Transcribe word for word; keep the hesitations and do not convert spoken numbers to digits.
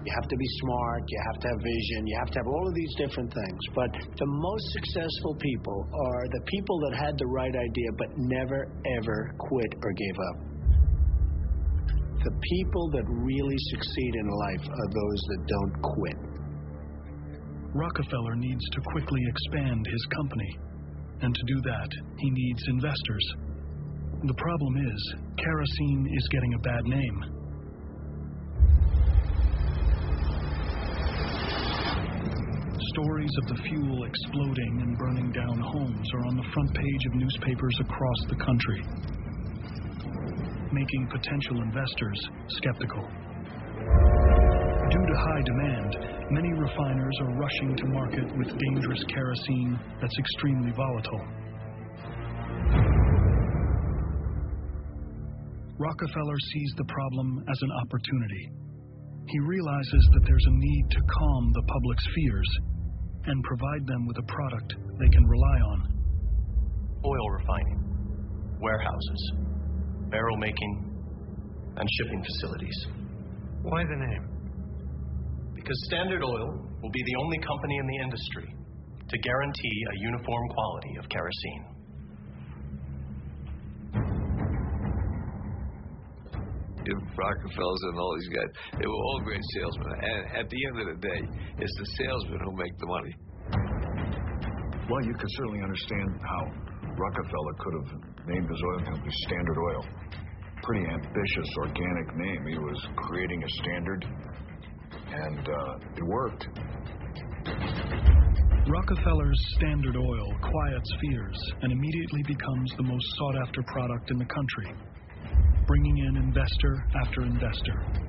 You have to be smart, you have to have vision, you have to have all of these different things. But the most successful people are the people that had the right idea but never, ever quit or gave up. The people that really succeed in life are those that don't quit. Rockefeller needs to quickly expand his company, and to do that, he needs investors. The problem is, kerosene is getting a bad name. Stories of the fuel exploding and burning down homes are on the front page of newspapers across the country, making potential investors skeptical. Due to high demand, many refiners are rushing to market with dangerous kerosene that's extremely volatile. Rockefeller sees the problem as an opportunity. He realizes that there's a need to calm the public's fears and provide them with a product they can rely on. Oil refining, warehouses, barrel making, and shipping facilities. Why the name? Because Standard Oil will be the only company in the industry to guarantee a uniform quality of kerosene. Rockefellers and all these guys, they were all great salesmen. And at the end of the day, it's the salesmen who make the money. Well, you can certainly understand how Rockefeller could have named his oil company Standard Oil. Pretty ambitious, organic name. He was creating a standard, and uh, it worked. Rockefeller's Standard Oil quiets fears and immediately becomes the most sought-after product in the country, bringing in investor after investor.